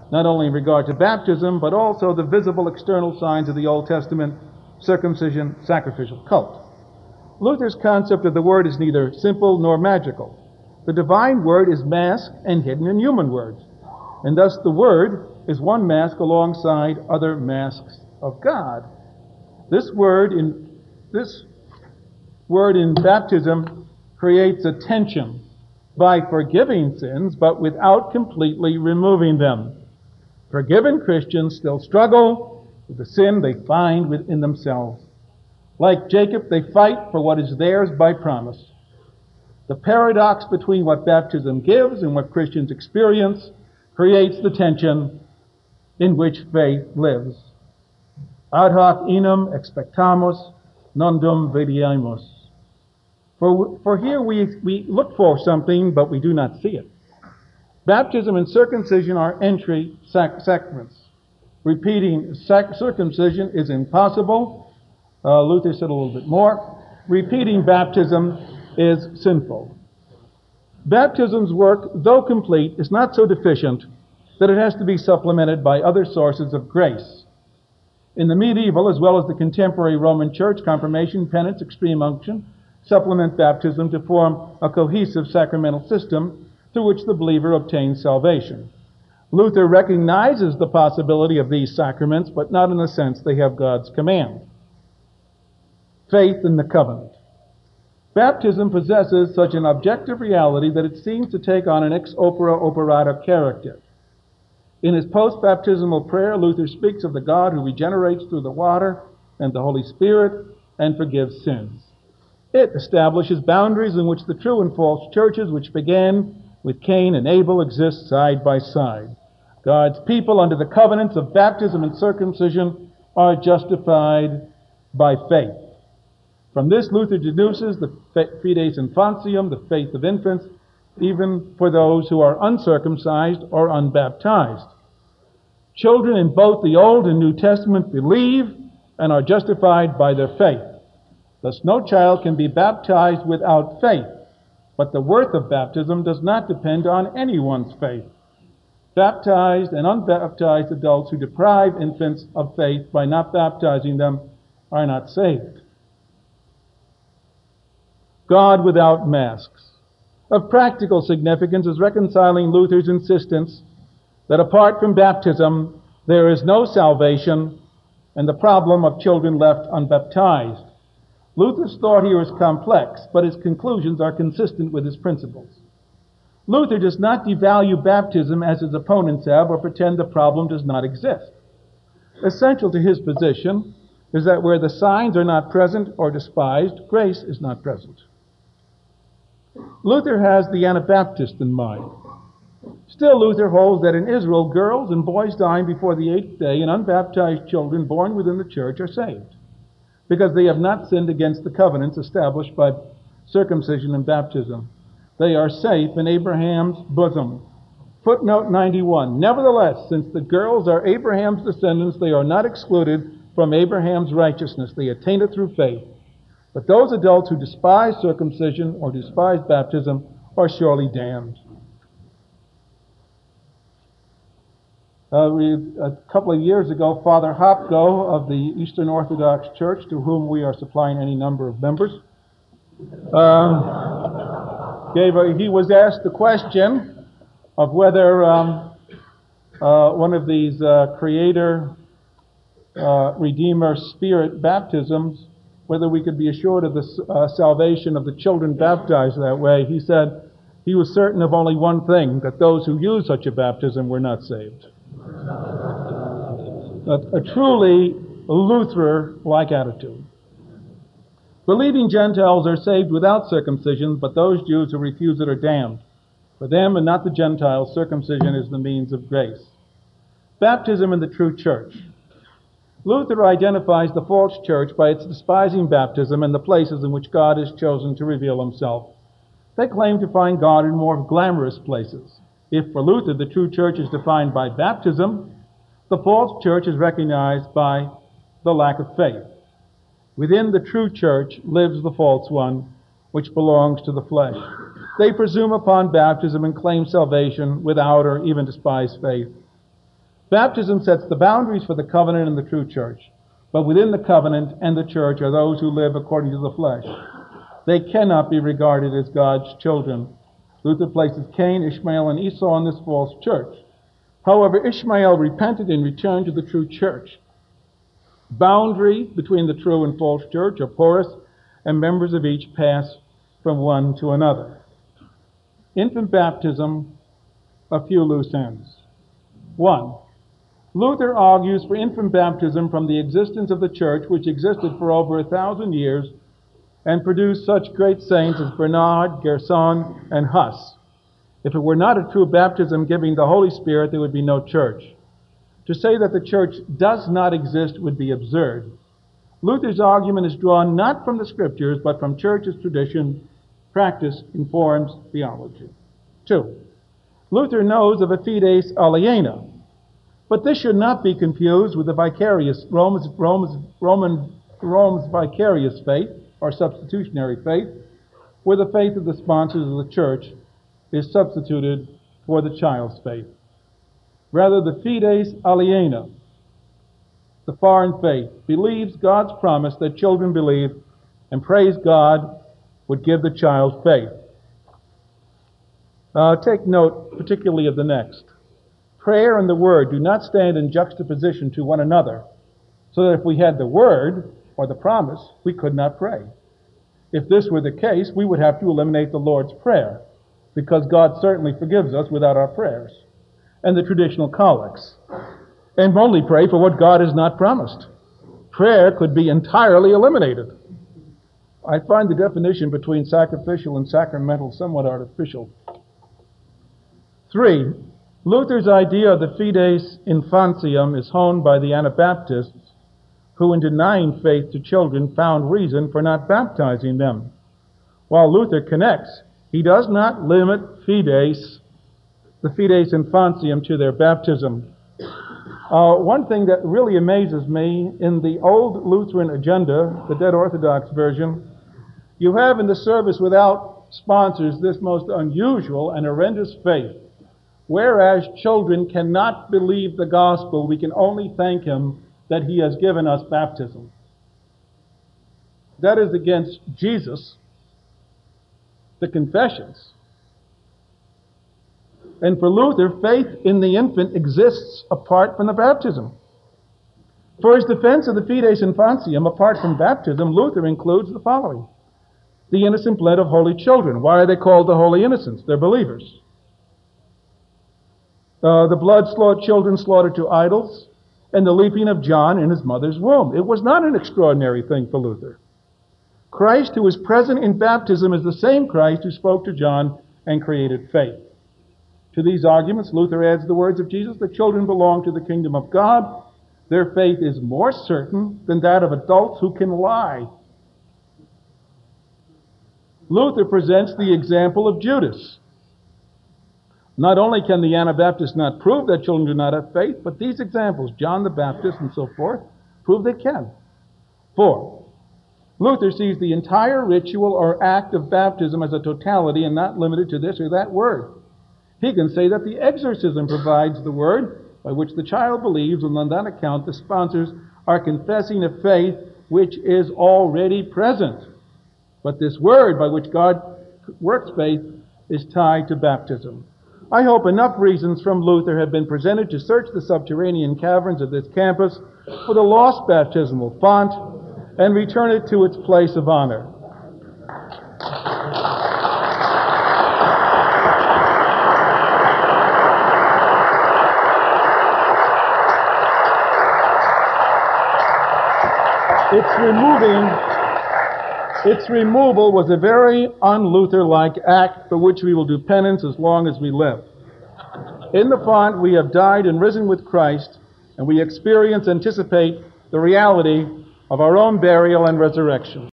not only in regard to baptism, but also the visible external signs of the Old Testament circumcision sacrificial cult. Luther's concept of the Word is neither simple nor magical. The divine Word is masked and hidden in human words, and thus the Word is one mask alongside other masks of God. This word in baptism creates a tension by forgiving sins, but without completely removing them. Forgiven Christians still struggle with the sin they find within themselves. Like Jacob, they fight for what is theirs by promise. The paradox between what baptism gives and what Christians experience creates the tension in which faith lives. Ad hoc enim expectamus, nondum videamus. For here we look for something, but we do not see it. Baptism and circumcision are entry sacraments. Repeating circumcision is impossible. Luther said a little bit more. Repeating baptism is sinful. Baptism's work, though complete, is not so deficient that it has to be supplemented by other sources of grace. In the medieval as well as the contemporary Roman Church, confirmation, penance, extreme unction supplement baptism to form a cohesive sacramental system through which the believer obtains salvation. Luther recognizes the possibility of these sacraments, but not in the sense they have God's command. Faith in the covenant. Baptism possesses such an objective reality that it seems to take on an ex opere operato character. In his post-baptismal prayer, Luther speaks of the God who regenerates through the water and the Holy Spirit and forgives sins. It establishes boundaries in which the true and false churches, which began with Cain and Abel, exist side by side. God's people under the covenants of baptism and circumcision are justified by faith. From this, Luther deduces the fides infantium, the faith of infants, even for those who are uncircumcised or unbaptized. Children in both the Old and New Testament believe and are justified by their faith. Thus, no child can be baptized without faith, but the worth of baptism does not depend on anyone's faith. Baptized and unbaptized adults who deprive infants of faith by not baptizing them are not saved. God without masks. Of practical significance is reconciling Luther's insistence that apart from baptism, there is no salvation, and the problem of children left unbaptized. Luther's thought here is complex, but his conclusions are consistent with his principles. Luther does not devalue baptism as his opponents have or pretend the problem does not exist. Essential to his position is that where the signs are not present or despised, grace is not present. Luther has the Anabaptist in mind. Still, Luther holds that in Israel, girls and boys dying before the 8th day and unbaptized children born within the church are saved, because they have not sinned against the covenants established by circumcision and baptism. They are safe in Abraham's bosom. Footnote 91. Nevertheless, since the girls are Abraham's descendants, they are not excluded from Abraham's righteousness. They attain it through faith. But those adults who despise circumcision or despise baptism are surely damned. A couple of years ago, Father Hopko of the Eastern Orthodox Church, to whom we are supplying any number of members, he was asked the question of whether one of these Creator, Redeemer, Spirit baptisms, whether we could be assured of the salvation of the children baptized that way. He said he was certain of only one thing, that those who used such a baptism were not saved. A truly Luther-like attitude. Believing Gentiles are saved without circumcision, but those Jews who refuse it are damned. For them and not the Gentiles, circumcision is the means of grace. Baptism in the true church. Luther identifies the false church by its despising baptism and the places in which God has chosen to reveal himself. They claim to find God in more glamorous places. If for Luther the true church is defined by baptism, the false church is recognized by the lack of faith. Within the true church lives the false one, which belongs to the flesh. They presume upon baptism and claim salvation without or even despise faith. Baptism sets the boundaries for the covenant and the true church. But within the covenant and the church are those who live according to the flesh. They cannot be regarded as God's children. Luther places Cain, Ishmael, and Esau in this false church. However, Ishmael repented and returned to the true church. Boundaries between the true and false church are porous, and members of each pass from one to another. Infant baptism, a few loose ends. 1. Luther argues for infant baptism from the existence of the church, which existed for over 1,000 years and produced such great saints as Bernard, Gerson, and Huss. If it were not a true baptism giving the Holy Spirit, there would be no church. To say that the church does not exist would be absurd. Luther's argument is drawn not from the Scriptures, but from church's tradition. Practice informs theology. 2. Luther knows of a fides aliena, but this should not be confused with the vicarious Rome's vicarious faith, or substitutionary faith, where the faith of the sponsors of the church is substituted for the child's faith. Rather, the fides aliena, the foreign faith, believes God's promise that children believe, and praise God would give the child faith. Take note particularly of the next. Prayer and the Word do not stand in juxtaposition to one another, so that if we had the Word, or the promise, we could not pray. If this were the case, we would have to eliminate the Lord's Prayer, because God certainly forgives us without our prayers, and the traditional collects, and only pray for what God has not promised. Prayer could be entirely eliminated. I find the definition between sacrificial and sacramental somewhat artificial. 3. Luther's idea of the fides infantium is honed by the Anabaptists, who in denying faith to children found reason for not baptizing them. While Luther connects, he does not limit the fides infantium, to their baptism. One thing that really amazes me, in the old Lutheran agenda, the Dead Orthodox version, you have in the service without sponsors this most unusual and horrendous faith. Whereas children cannot believe the gospel, we can only thank Him that He has given us baptism. That is against Jesus, the confessions. And for Luther, faith in the infant exists apart from the baptism. For his defense of the fides infantium apart from baptism, Luther includes the following. The innocent blood of holy children. Why are they called the holy innocents? They're believers. The blood children slaughtered to idols, and the leaping of John in his mother's womb. It was not an extraordinary thing for Luther. Christ, who is present in baptism, is the same Christ who spoke to John and created faith. To these arguments, Luther adds the words of Jesus that children belong to the kingdom of God. Their faith is more certain than that of adults who can lie. Luther presents the example of Judas. Not only can the Anabaptists not prove that children do not have faith, but these examples, John the Baptist and so forth, prove they can. 4. Luther sees the entire ritual or act of baptism as a totality and not limited to this or that word. He can say that the exorcism provides the word by which the child believes, and on that account the sponsors are confessing a faith which is already present. But this word by which God works faith is tied to baptism. I hope enough reasons from Luther have been presented to search the subterranean caverns of this campus for the lost baptismal font and return it to its place of honor. Its removal was a very un-Luther-like act for which we will do penance as long as we live. In the font, we have died and risen with Christ, and we anticipate the reality of our own burial and resurrection.